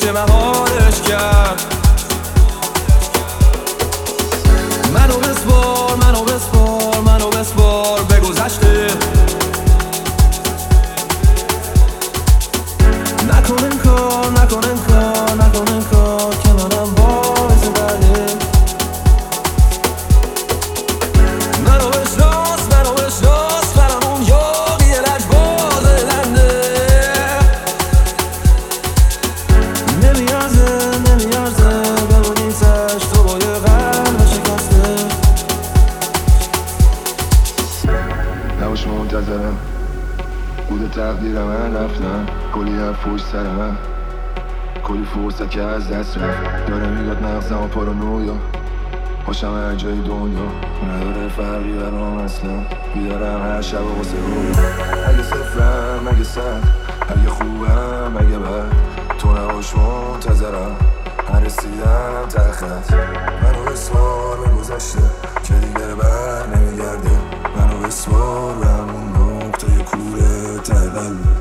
چه مهارش کرد. منو بسپار، منو بسپار، منو بسپار به گذشته. نکن انکار، نکن انکار، نکن انکار که منم باعث درده. منو بشناس، منو بشناس، منم اون یاقی لجباز لنده. نمیارزه، نمیارزه بمونی سش تو با یه قلب شکسته. نباش منتظرم، بود تقدیر من رفتم. کلی حرف پشت سر من، کلی فرصت که از دست رفت. داره میگاد مغزم و پارانویا باشم هر جای دنیا. نداره فرقی برام اصلا، بیدارم هر شب و واسه رویا. اگه صفرم اگه صد، اگه خوبم اگه بد، تو نباش منتظرم، من رسیدم ته خط. منو بسپار به گذشته که دیگه بر نمیگرده. منو بسپار به همون نقطه کوره ته قلبه.